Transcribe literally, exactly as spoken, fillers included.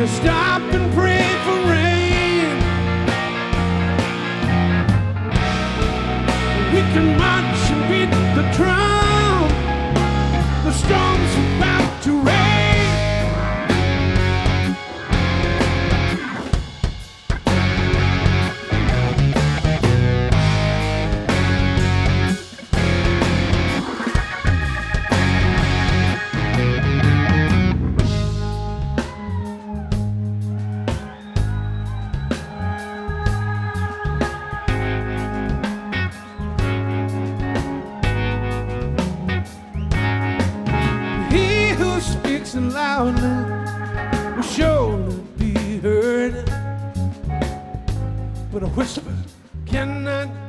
to stop and pray for rain. We can march and beat the drum. The storm's about to rain. Speaks and loudly will surely be heard, but a whisper cannot